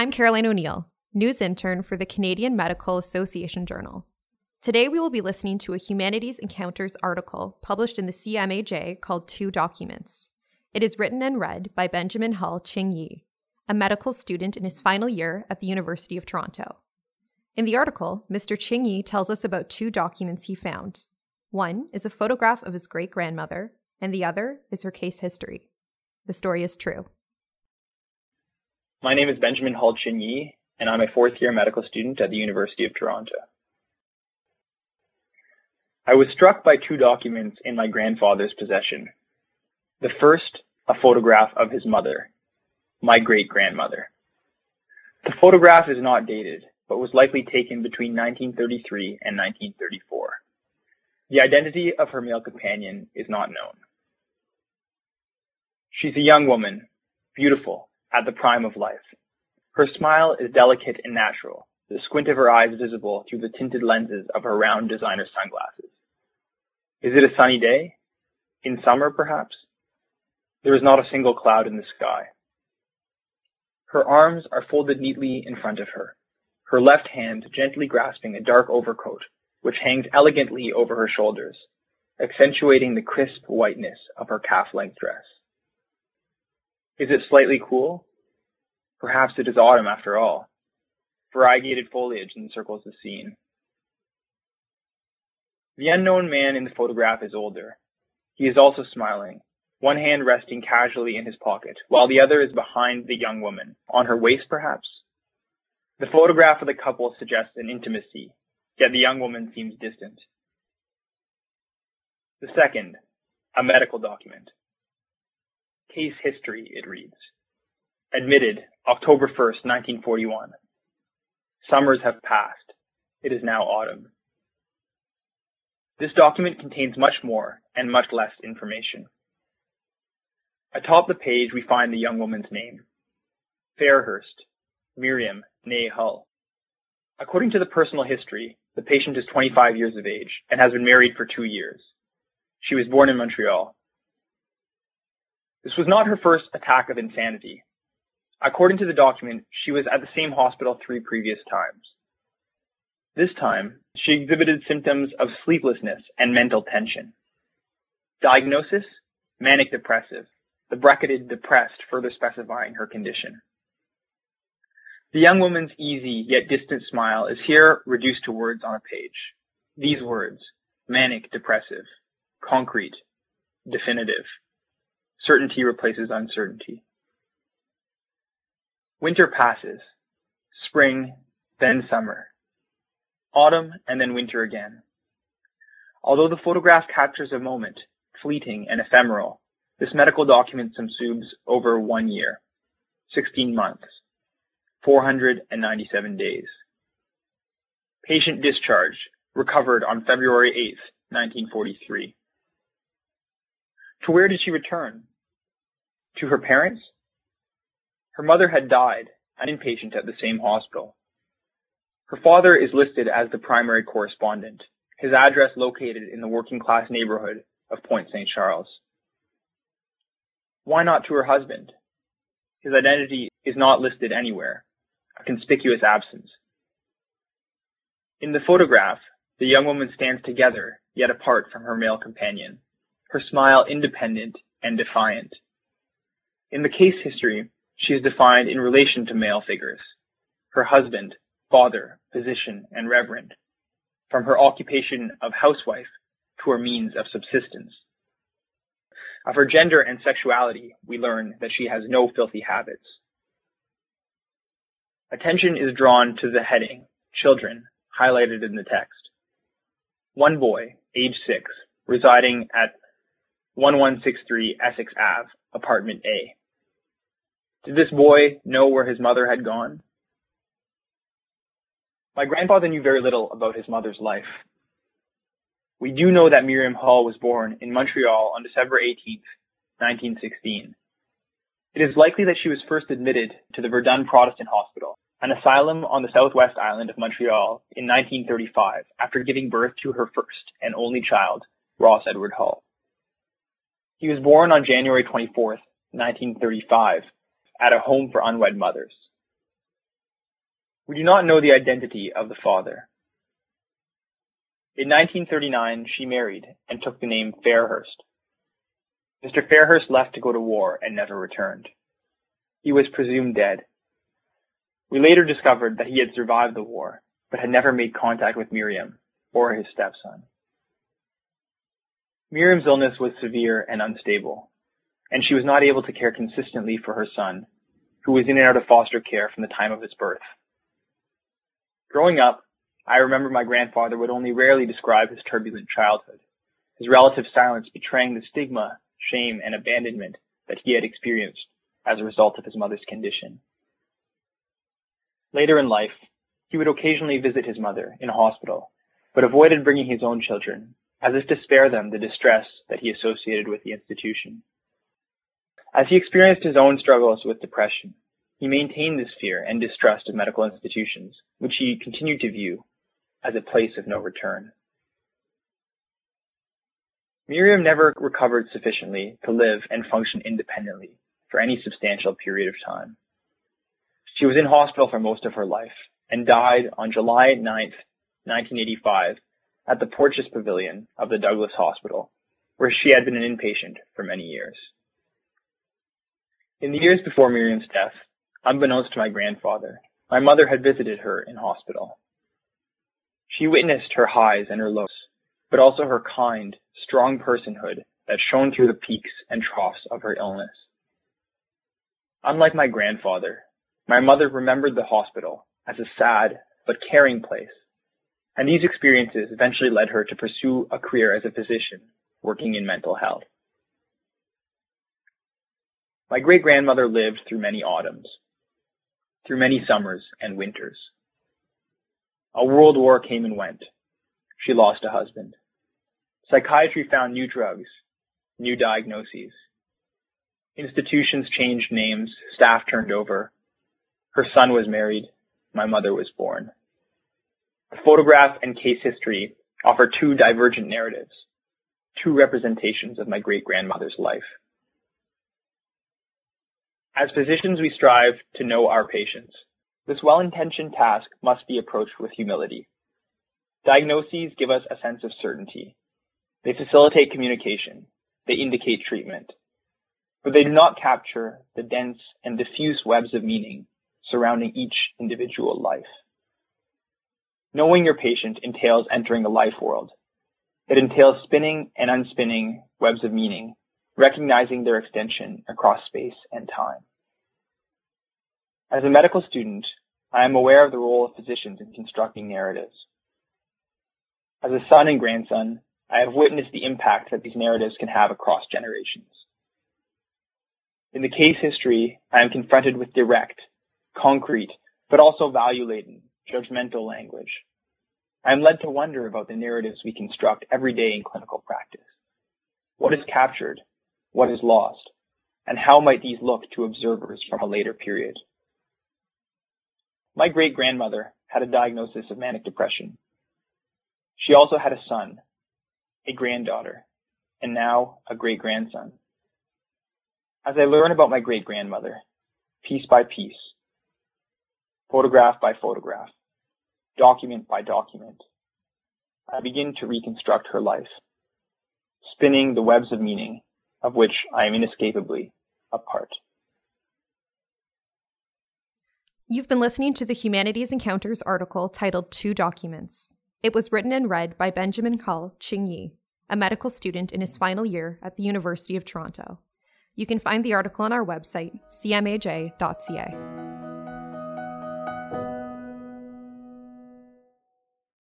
I'm Caroline O'Neill, news intern for the Canadian Medical Association Journal. Today we will be listening to a Humanities Encounters article published in the CMAJ called Two Documents. It is written and read by Benjamin Hull Ching Yi, a medical student in his final year at the University of Toronto. In the article, Mr. Ching Yi tells us about two documents he found. One is a photograph of his great-grandmother, and the other is her case history. The story is true. My name is Benjamin Hull Ching Yi, and I'm a fourth-year medical student at the University of Toronto. I was struck by two documents in my grandfather's possession. The first, a photograph of his mother, my great-grandmother. The photograph is not dated, but was likely taken between 1933 and 1934. The identity of her male companion is not known. She's a young woman, beautiful, at the prime of life. Her smile is delicate and natural, the squint of her eyes visible through the tinted lenses of her round designer sunglasses. Is it a sunny day? In summer, perhaps? There is not a single cloud in the sky. Her arms are folded neatly in front of her, her left hand gently grasping a dark overcoat, which hangs elegantly over her shoulders, accentuating the crisp whiteness of her calf-length dress. Is it slightly cool? Perhaps it is autumn after all. Variegated foliage encircles the scene. The unknown man in the photograph is older. He is also smiling, one hand resting casually in his pocket, while the other is behind the young woman, on her waist perhaps. The photograph of the couple suggests an intimacy, yet the young woman seems distant. The second, a medical document. Case history, it reads. Admitted, October 1st, 1941. Summers have passed. It is now autumn. This document contains much more and much less information. Atop the page, we find the young woman's name. Fairhurst, Miriam née Hull. According to the personal history, the patient is 25 years of age and has been married for 2 years. She was born in Montreal. This was not her first attack of insanity. According to the document, she was at the same hospital 3 previous times. This time, she exhibited symptoms of sleeplessness and mental tension. Diagnosis? Manic depressive, the bracketed depressed further specifying her condition. The young woman's easy yet distant smile is here reduced to words on a page. These words, manic depressive, concrete, definitive. Certainty replaces uncertainty. Winter passes. Spring, then summer. Autumn, and then winter again. Although the photograph captures a moment, fleeting and ephemeral, this medical document subsumes over 1 year, 16 months, 497 days. Patient discharged, recovered on February 8th, 1943. To where did she return? To her parents? Her mother had died, an inpatient at the same hospital. Her father is listed as the primary correspondent, his address located in the working-class neighborhood of Point St. Charles. Why not to her husband? His identity is not listed anywhere, a conspicuous absence. In the photograph, the young woman stands together, yet apart from her male companion, her smile independent and defiant. In the case history, she is defined in relation to male figures, her husband, father, physician, and reverend, from her occupation of housewife to her means of subsistence. Of her gender and sexuality, we learn that she has no filthy habits. Attention is drawn to the heading, children, highlighted in the text. One boy, age 6, residing at 1163 Essex Ave, apartment A. Did this boy know where his mother had gone? My grandfather knew very little about his mother's life. We do know that Miriam Hull was born in Montreal on December 18th, 1916. It is likely that she was first admitted to the Verdun Protestant Hospital, an asylum on the southwest island of Montreal, in 1935 after giving birth to her first and only child, Ross Edward Hull. He was born on January 24th, 1935, at a home for unwed mothers. We do not know the identity of the father. In 1939, she married and took the name Fairhurst. Mr. Fairhurst left to go to war and never returned. He was presumed dead. We later discovered that he had survived the war, but had never made contact with Miriam or his stepson. Miriam's illness was severe and unstable, and she was not able to care consistently for her son, who was in and out of foster care from the time of his birth. Growing up, I remember my grandfather would only rarely describe his turbulent childhood, his relative silence betraying the stigma, shame, and abandonment that he had experienced as a result of his mother's condition. Later in life, he would occasionally visit his mother in a hospital, but avoided bringing his own children, as if to spare them the distress that he associated with the institution. As he experienced his own struggles with depression, he maintained this fear and distrust of medical institutions, which he continued to view as a place of no return. Miriam never recovered sufficiently to live and function independently for any substantial period of time. She was in hospital for most of her life and died on July 9th, 1985, at the Porteous Pavilion of the Douglas Hospital, where she had been an inpatient for many years. In the years before Miriam's death, unbeknownst to my grandfather, my mother had visited her in hospital. She witnessed her highs and her lows, but also her kind, strong personhood that shone through the peaks and troughs of her illness. Unlike my grandfather, my mother remembered the hospital as a sad but caring place, and these experiences eventually led her to pursue a career as a physician working in mental health. My great-grandmother lived through many autumns, through many summers and winters. A world war came and went. She lost a husband. Psychiatry found new drugs, new diagnoses. Institutions changed names, staff turned over. Her son was married. My mother was born. The photograph and case history offer two divergent narratives, two representations of my great-grandmother's life. As physicians, we strive to know our patients. This well-intentioned task must be approached with humility. Diagnoses give us a sense of certainty. They facilitate communication. They indicate treatment. But they do not capture the dense and diffuse webs of meaning surrounding each individual life. Knowing your patient entails entering a life world. It entails spinning and unspinning webs of meaning, recognizing their extension across space and time. As a medical student, I am aware of the role of physicians in constructing narratives. As a son and grandson, I have witnessed the impact that these narratives can have across generations. In the case history, I am confronted with direct, concrete, but also value-laden, judgmental language. I am led to wonder about the narratives we construct every day in clinical practice. What is captured? What is lost? And how might these look to observers from a later period? My great-grandmother had a diagnosis of manic depression. She also had a son, a granddaughter, and now a great-grandson. As I learn about my great-grandmother, piece by piece, photograph by photograph, document by document, I begin to reconstruct her life, spinning the webs of meaning of which I am inescapably a part. You've been listening to the Humanities Encounters article titled Two Documents. It was written and read by Benjamin Cull Ching Yi, a medical student in his final year at the University of Toronto. You can find the article on our website, cmaj.ca.